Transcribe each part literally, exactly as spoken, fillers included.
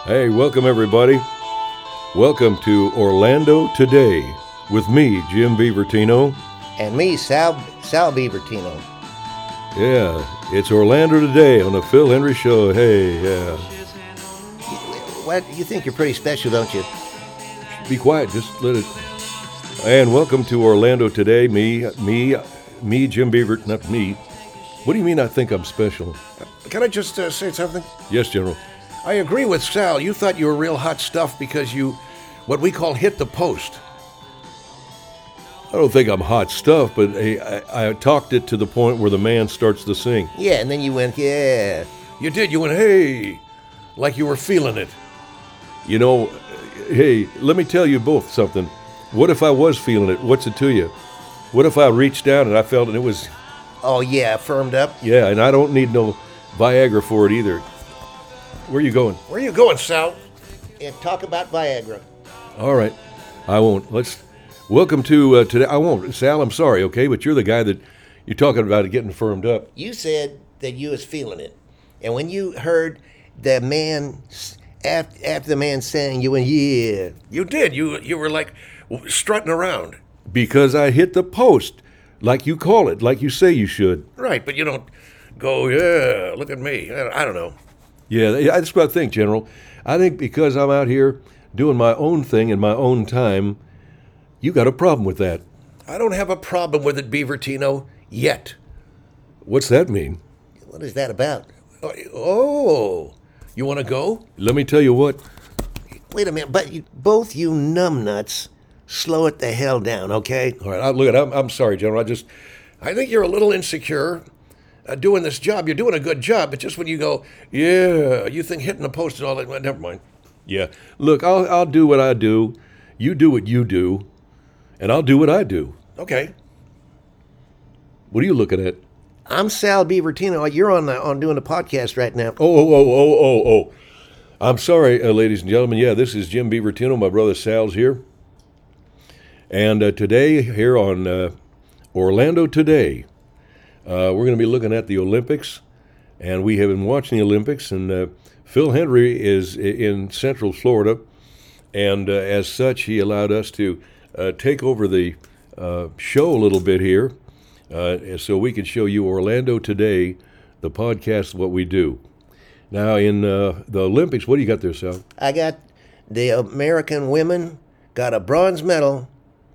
Hey, welcome everybody. Welcome to Orlando Today with me, Jim Beavertino. And me, Sal Sal Beavertino. Yeah, it's Orlando Today on the Phil Henry Show. Hey, yeah. What you think you're pretty special, don't you? Be quiet, just let it. And welcome to Orlando Today. Me, me, me, Jim Beaver. Not me. What do you mean? I think I'm special? Can I just uh, say something? Yes, General. I agree with Sal. You thought you were real hot stuff because you, what we call hit the post. I don't think I'm hot stuff, but hey, I, I talked it to the point where the man starts to sing. Yeah, and then you went, yeah. You did. You went, hey, like you were feeling it. You know, hey, let me tell you both something. What if I was feeling it? What's it to you? What if I reached down and I felt it, and it was... Oh, yeah, firmed up. Yeah, and I don't need no Viagra for it either. Where are you going? Where are you going, Sal? And talk about Viagra. All right, I won't. Let's... Welcome to uh, today. I won't. Sal, I'm sorry, okay? But you're the guy that you're talking about it getting firmed up. You said that you was feeling it. And when you heard the man, after, after the man sang, you went, yeah. You did. You you were like strutting around. Because I hit the post, like you call it, like you say you should. Right, but you don't go, yeah, look at me. I, I don't know. Yeah, that's what I think, General. I think because I'm out here doing my own thing in my own time, you got a problem with that. I don't have a problem with it, Beavertino, yet. What's that mean? What is that about? Oh, you want to go? Let me tell you what. Wait a minute, but you, both you numbnuts, slow it the hell down, okay? All right, I, look, I'm, I'm sorry, General. I just... I think you're a little insecure uh, doing this job. You're doing a good job, but just when you go, yeah, you think hitting the post and all that, well, never mind. Yeah, look, I'll, I'll do what I do. You do what you do. And I'll do what I do. Okay. What are you looking at? I'm Sal Beavertino. You're on the, on doing the podcast right now. Oh, oh, oh, oh, oh, oh. I'm sorry, uh, ladies and gentlemen. Yeah, this is Jim Beavertino. My brother Sal's here. And uh, today, here on uh, Orlando Today, uh, we're going to be looking at the Olympics. And we have been watching the Olympics. And uh, Phil Henry is in Central Florida. And uh, as such, he allowed us to Uh, take over the uh, show a little bit here uh, so we can show you Orlando Today, the podcast, what we do. Now, in uh, the Olympics, what do you got there, Sal? I got the American women got a bronze medal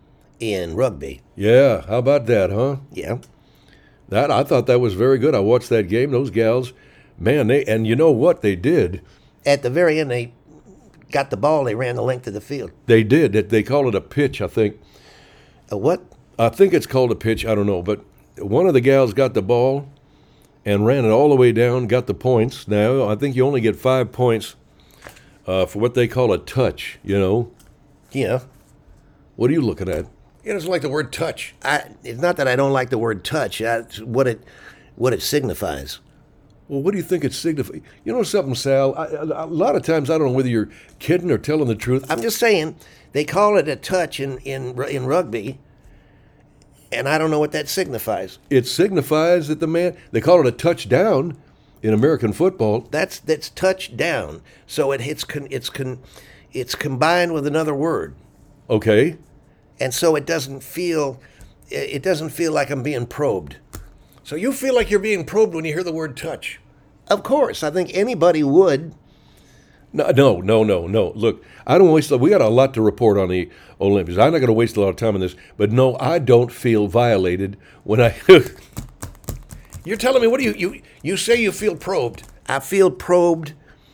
in rugby. Yeah, how about that, huh? Yeah. That I thought that was very good. I watched that game. Those gals, man, they and you know what they did? At the very end, they got the ball, they ran the length of the field. They did. They call it a pitch, I think. A what? I think it's called a pitch. I don't know. But one of the gals got the ball and ran it all the way down, got the points. Now, I think you only get five points uh, for what they call a touch, you know? Yeah. What are you looking at? He doesn't like the word touch. I, it's not that I don't like the word touch. I, it's what it what it signifies. Well, what do you think it signifies? You know something, Sal? I, a lot of times I don't know whether you're kidding or telling the truth. I'm just saying they call it a touch in, in, in rugby, and I don't know what that signifies. It signifies that the man, they call it a touchdown in American football. That's that's touchdown. So it it's con, it's con, it's combined with another word. Okay. And so it doesn't feel it doesn't feel like I'm being probed. So you feel like you're being probed when you hear the word touch? Of course, I think anybody would. No, no, no, no, no. Look, I don't waste. We got a lot to report on the Olympics. I'm not going to waste a lot of time on this, but no, I don't feel violated when I. You're telling me what do you you you say you feel probed? I feel probed.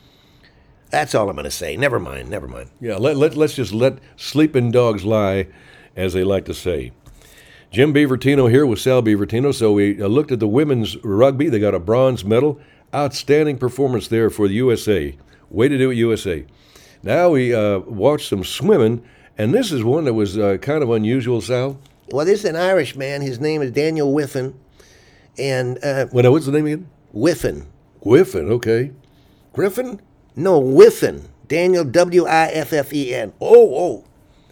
That's all I'm going to say. Never mind. Never mind. Yeah, let let let's just let sleeping dogs lie, as they like to say. Jim Beavertino here with Sal Beavertino. So we uh, looked at the women's rugby. They got a bronze medal. Outstanding performance there for the U S A. Way to do it, U S A. Now we uh, watched some swimming, and this is one that was uh, kind of unusual, Sal. Well, this is an Irish man. His name is Daniel Wiffen. And uh, Well, now, what's the name again? Wiffen. Griffin, okay. Griffin? No, Wiffen. Daniel, W I F F E N. Oh, oh.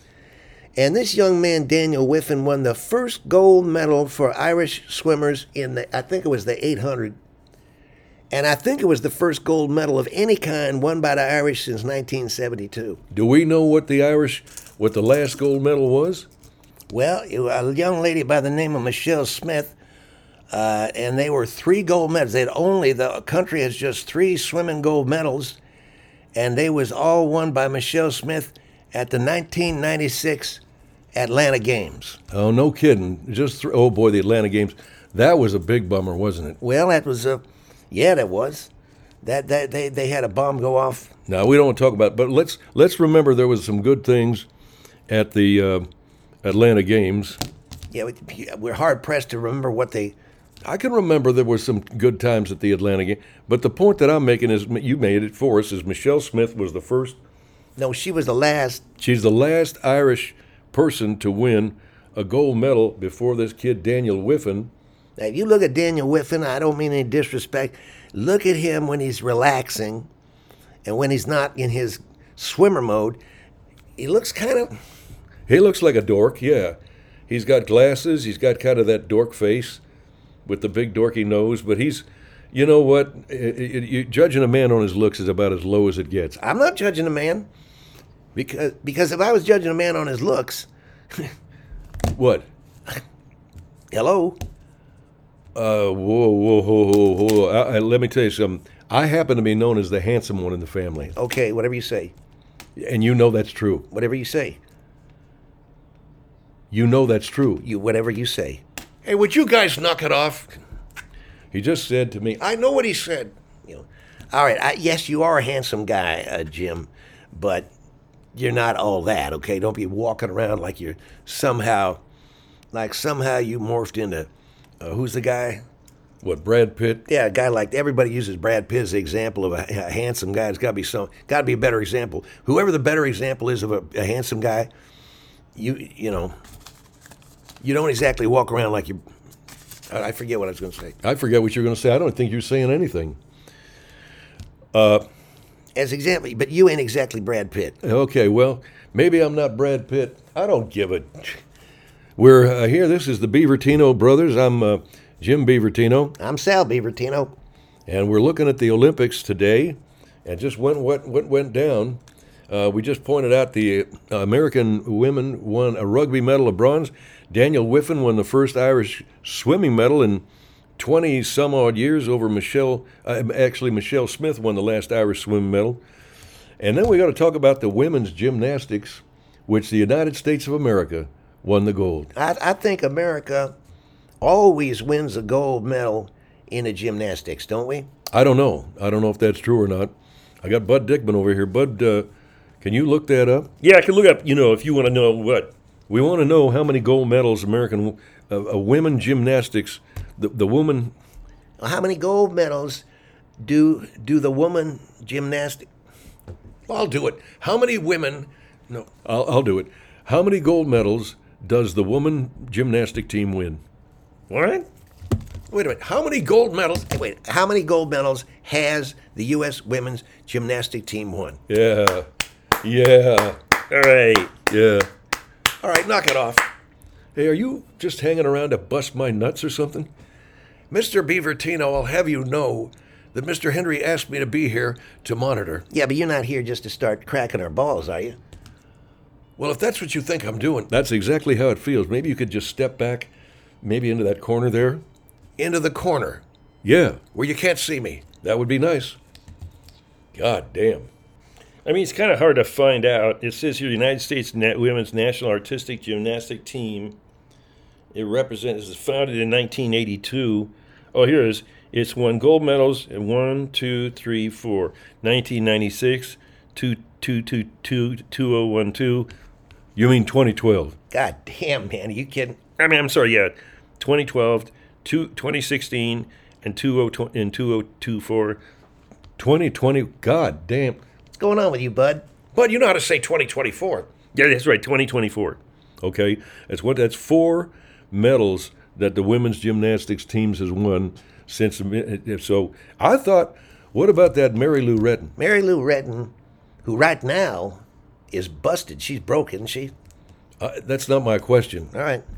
And this young man, Daniel Wiffen, won the first gold medal for Irish swimmers in the, I think it was the eight hundred. And I think it was the first gold medal of any kind won by the Irish since nineteen seventy-two. Do we know what the Irish, what the last gold medal was? Well, it was a young lady by the name of Michelle Smith, uh, and they were three gold medals. They'd only, the country has just three swimming gold medals, and they was all won by Michelle Smith at the nineteen ninety-six Atlanta Games. Oh, no kidding. Just, th- oh boy, the Atlanta Games. That was a big bummer, wasn't it? Well, that was a, yeah, that was. That, that they, they had a bomb go off. Now, we don't want to talk about it, but let's, let's remember there was some good things at the uh, Atlanta Games. Yeah, we- we're hard pressed to remember what they. I can remember there were some good times at the Atlanta game, but the point that I'm making is, you made it for us, is Michelle Smith was the first, No, she was the last. she's the last Irish person to win a gold medal before this kid Daniel Wiffen. Now, if you look at Daniel Wiffen, I don't mean any disrespect. Look at him when he's relaxing, and when he's not in his swimmer mode. He looks kind of. He looks like a dork, yeah. He's got glasses, he's got kind of that dork face with the big dorky nose, but he's, you know what, It- it- you- judging a man on his looks is about as low as it gets. I'm not judging a man, because because if I was judging a man on his looks, What? hello. Uh, whoa, whoa, whoa, whoa, whoa. I, I, let me tell you something. I happen to be known as the handsome one in the family, Okay, whatever you say. and you know that's true. Whatever you say. You know that's true. You whatever you say. Hey, would you guys knock it off? He just said to me, I know what he said. You know. All right. I, yes, you are a handsome guy, uh, Jim, but you're not all that. Okay. Don't be walking around like you're somehow, like somehow you morphed into. Uh, who's the guy? what, Brad Pitt? Yeah, a guy like everybody uses Brad Pitt as the example of a, a handsome guy. It's got to be some, got to be a better example. Whoever the better example is of a, a handsome guy, you you know, you don't exactly walk around like you. I I forget what I was going to say. I forget what you're going to say. I don't think you're saying anything. As example, but you ain't exactly Brad Pitt. Okay, well, maybe I'm not Brad Pitt. I don't give a. We're uh, here. This is the Beavertino brothers. I'm uh, Jim Beavertino, I'm Sal Beavertino. and we're looking at the Olympics today, and just went what what went down. Uh, we just pointed out the uh, American women won a rugby medal of bronze. Daniel Wiffen won the first Irish swimming medal in twenty some odd years over Michelle. Uh, actually, Michelle Smith won the last Irish swimming medal. And then we got to talk about the women's gymnastics, which the United States of America won the gold. I, I think America always wins a gold medal in the gymnastics, don't we? I don't know. I don't know if that's true or not. I got Bud Dickman over here. Bud, uh, can you look that up? Yeah, I can look up, you know, if you want to know what. We want to know how many gold medals American uh, uh, women gymnastics, the, the woman, How many gold medals do do the woman gymnastic? I'll do it. How many women? No. I'll, I'll do it. How many gold medals does the woman gymnastic team win? What? Wait a minute. How many gold medals? Hey, wait, how many gold medals has the U S women's gymnastic team won? Yeah, yeah, All right. yeah. All right, knock it off. Hey, are you just hanging around to bust my nuts or something? Mister Beavertino, I'll have you know that Mister Henry asked me to be here to monitor. Yeah, but you're not here just to start cracking our balls, are you? Well, if that's what you think I'm doing, That's exactly how it feels. Maybe you could just step back, maybe into that corner there. into the corner Yeah, where you can't see me. that would be nice. God damn. I mean, it's kind of hard to find out. It says here the United States Na- Women's National Artistic Gymnastic Team. It represents, it's founded in nineteen eighty-two. Oh, here it is. It's won gold medals in one, two, three, four. nineteen ninety-six, two, two, two, two, two oh one two. You mean twenty twelve? God damn, man, are you kidding? I mean, I'm sorry, yeah. twenty twelve, two, twenty sixteen, and two thousand twenty-four. twenty twenty? God damn. What's going on with you, bud? But you know how to say twenty twenty-four. Yeah, that's right, twenty twenty-four. Okay, that's what. That's four medals that the women's gymnastics teams has won since. So I thought, what about that Mary Lou Retton? Mary Lou Retton, who right now is busted. She's broken. She. Uh, that's not my question. All right.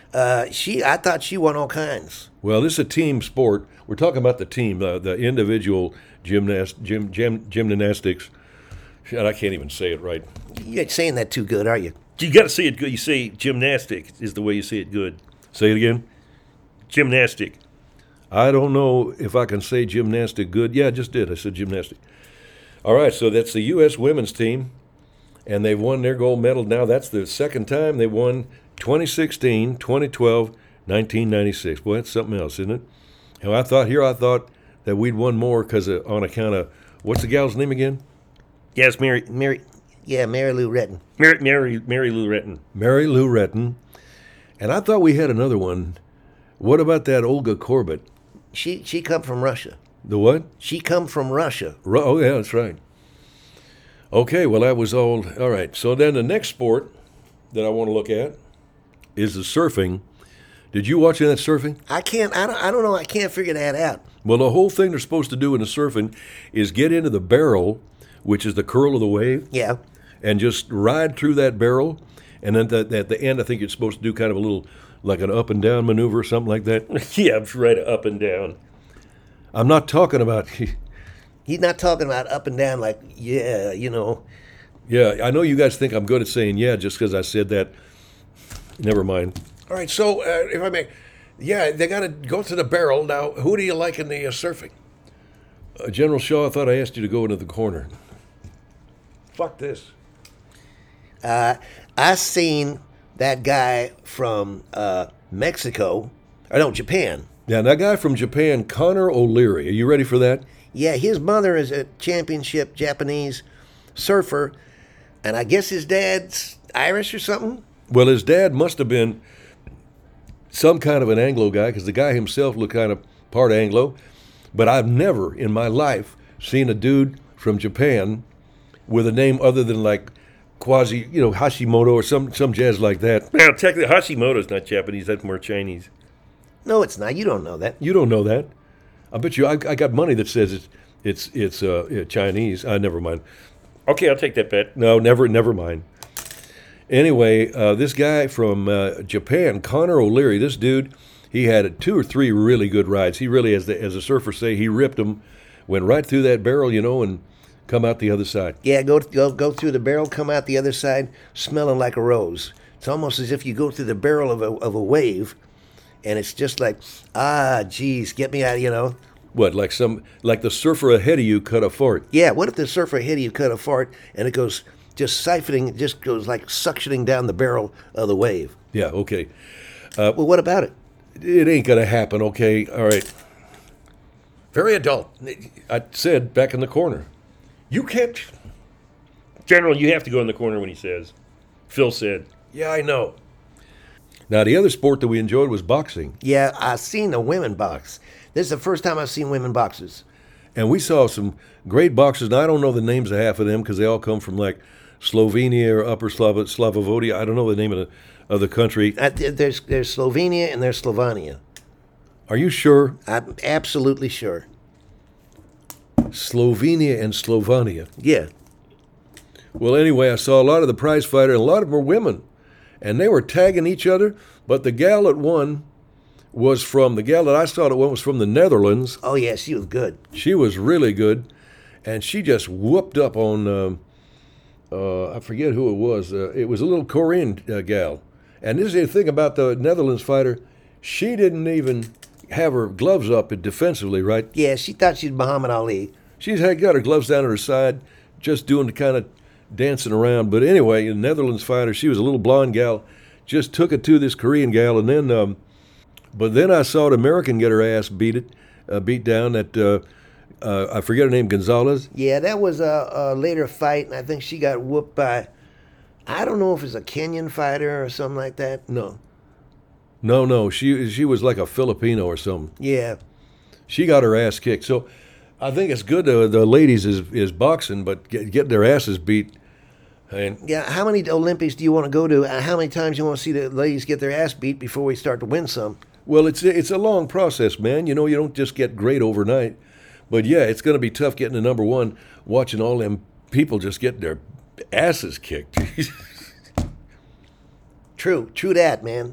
Uh, she, I thought she won all kinds. Well, this is a team sport. We're talking about the team, uh, the individual gymnast, gym, gym, gymnastics. Shit, I can't even say it right. You ain't saying that too good, are you? You got to say it good. You say gymnastic is the way you say it good. Say it again. Gymnastic. I don't know if I can say gymnastic good. Yeah, I just did. I said gymnastic. All right, so that's the U S women's team, and they've won their gold medal. Now that's the second time they won twenty sixteen, twenty twelve, nineteen ninety-six. Boy, that's something else, isn't it? And I thought, here I thought that we'd won more because on account of, what's the gal's name again? Yes, Mary, Mary, yeah, Mary Lou Retton. Mary, Mary, Mary Lou Retton. Mary Lou Retton. And I thought we had another one. What about that Olga Korbut? She she come from Russia. The what? She come from Russia. Ru- Oh, yeah, that's right. Okay, well, that was all. All right, so then the next sport that I want to look at is the surfing. Did you watch any of that surfing? I can't. I don't. I don't know. I can't figure that out. Well, the whole thing they're supposed to do in the surfing is get into the barrel, which is the curl of the wave, Yeah. and just ride through that barrel. And then at the, at the end, I think you're supposed to do kind of a little, like an up and down maneuver or something like that. Yeah, it's right up and down. I'm not talking about, He's not talking about up and down like, yeah, you know. yeah, I know you guys think I'm good at saying yeah just because I said that. Never mind. All right, so uh, if I may, yeah, they got to go to the barrel. Now, who do you like in the uh, surfing? Uh, General Shaw, I thought I asked you to go into the corner. Fuck this. Uh, I seen that guy from uh, Mexico, or no, Japan. Yeah, that guy from Japan, Connor O'Leary. Are you ready for that? Yeah, his mother is a championship Japanese surfer, and I guess his dad's Irish or something. Well, his dad must have been some kind of an Anglo guy because the guy himself looked kind of part Anglo. But I've never in my life seen a dude from Japan with a name other than like Quasi, you know, Hashimoto or some some jazz like that. Now, technically, Hashimoto's not Japanese. That's more Chinese. No, it's not. You don't know that. You don't know that. I bet you. I, I got money that says it's it's it's uh, yeah, Chinese. Uh, never mind. Okay, I'll take that bet. No, never, never mind. Anyway, uh, this guy from uh, Japan, Connor O'Leary, this dude, he had two or three really good rides. He really, as the as the surfers say, he ripped them, went right through that barrel, you know, and come out the other side. Yeah, go go go through the barrel, come out the other side, smelling like a rose. It's almost as if you go through the barrel of a of a wave, and it's just like, ah, geez, get me out, you know. What, like some like the surfer ahead of you cut a fart? Yeah, what if the surfer ahead of you cut a fart and it goes just siphoning, it just goes like suctioning down the barrel of the wave? Yeah, okay. Well, what about it? It ain't gonna happen. Okay, all right. Very adult. I said back in the corner. You can't. General, you have to go in the corner when he says. Phil said. Yeah, I know. Now the other sport that we enjoyed was boxing, Yeah, I seen a women box. This is the first time I've seen women boxers. and we saw some great boxers. And I don't know the names of half of them because they all come from like Slovenia or Upper Slavo- Slavovodia. I don't know the name of the of the country. Uh, th- there's there's Slovenia and there's Slovenia. Are you sure? I'm absolutely sure. Slovenia and Slovenia. Yeah. Well, anyway, I saw a lot of the prize fighter, and a lot of them were women, and they were tagging each other. But the gal that won was from the gal that I saw that won was from the Netherlands. Oh yeah, she was good. She was really good, and she just whooped up on. Um, uh, I forget who it was. Uh, it was a little Korean uh, gal, and this is the thing about the Netherlands fighter. She didn't even have her gloves up defensively, right? Yeah, she thought she'd Muhammad Ali. She's had got her gloves down at her side, just doing the kind of dancing around. But anyway, the Netherlands fighter, she was a little blonde gal, just took it to this Korean gal, and then, um, but then I saw an American get her ass beat it, uh, beat down. At uh, uh, I forget her name, Gonzalez. Yeah, that was a, a later fight, and I think she got whooped by, I don't know if it's a Kenyan fighter or something like that. No. No, no, she she was like a Filipino or something. Yeah. She got her ass kicked. So I think it's good uh, the ladies is is boxing, but get, getting their asses beat. And Yeah, how many Olympics do you want to go to? And how many times you want to see the ladies get their ass beat before we start to win some? well, it's it's a long process, man. You know, you don't just get great overnight. But yeah, it's going to be tough getting to number one, watching all them people just getting their asses kicked. True, true that, man.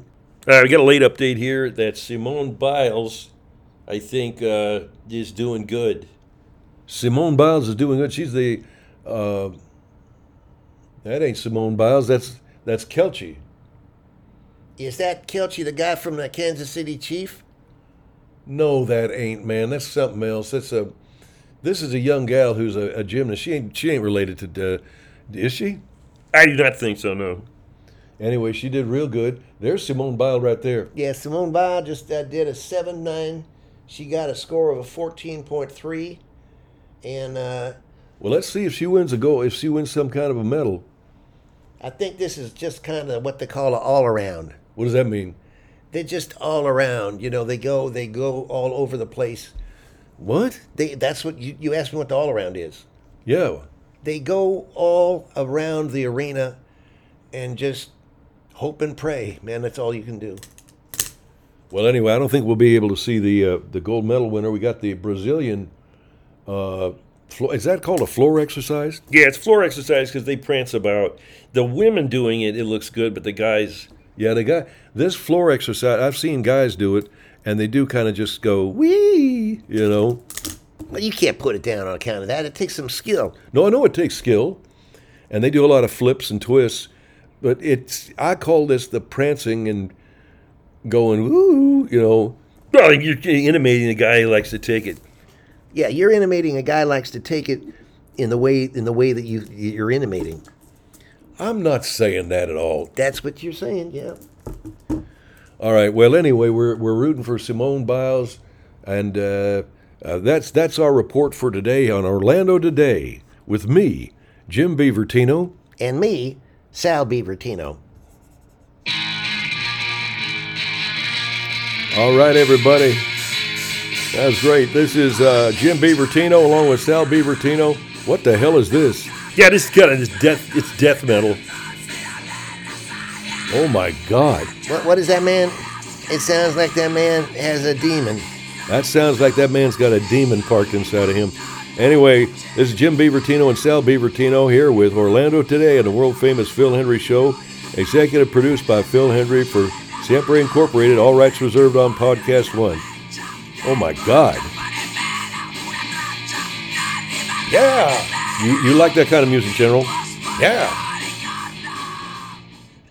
Uh, we got a late update here that Simone Biles, I think, uh, is doing good. Simone Biles is doing good. She's the. Uh, that ain't Simone Biles. That's that's Kelchi. Is that Kelchi, the guy from the Kansas City Chief? No, that ain't, man. That's something else. That's a. This is a young gal who's a, a gymnast. She ain't. She ain't related to. Uh, is she? I do not think so, no. Anyway, she did real good. There's Simone Biles right there. Yeah, Simone Biles just uh, did a seven nine. She got a score of a fourteen point three. And uh, Well, let's see if she wins a gold. If she wins some kind of a medal. I think this is just kind of what they call an all around. What does that mean? They're just all around. You know, they go they go all over the place. What? They that's what you, you asked me what the all around is. Yeah. They go all around the arena and just hope and pray. Man, that's all you can do. Well, anyway, I don't think we'll be able to see the uh, the gold medal winner. We got the Brazilian. Uh, flo- is that called a floor exercise? Yeah, it's floor exercise because they prance about. The women doing it, it looks good, but the guys, Yeah, the guy. This floor exercise, I've seen guys do it, and they do kind of just go wee. You know. Well, you can't put it down on account of that. It takes some skill. No, I know it takes skill, and they do a lot of flips and twists, but it's. I call this the prancing and going woo. You know. well, you're intimating the guy who likes to take it. Yeah, you're intimating a guy likes to take it in the way in the way that you you're intimating. I'm not saying that at all. That's what you're saying. Yeah. All right. Well, anyway, we're we're rooting for Simone Biles, and uh, uh, that's that's our report for today on Orlando Today with me, Jim Beavertino. And me, Sal Beavertino. All right, everybody. That was great. This is uh, Jim Beavertino along with Sal Beavertino. What the hell is this? Yeah, this is kind of this death. It's death metal. Oh my God! What what is that man? It sounds like that man has a demon. That sounds like that man's got a demon parked inside of him. Anyway, this is Jim Beavertino and Sal Beavertino here with Orlando Today and the world famous Phil Hendry Show. Executive produced by Phil Hendry for Siempre Incorporated. All rights reserved on Podcast One. Oh my God! Yeah, You you like that kind of music, General? yeah.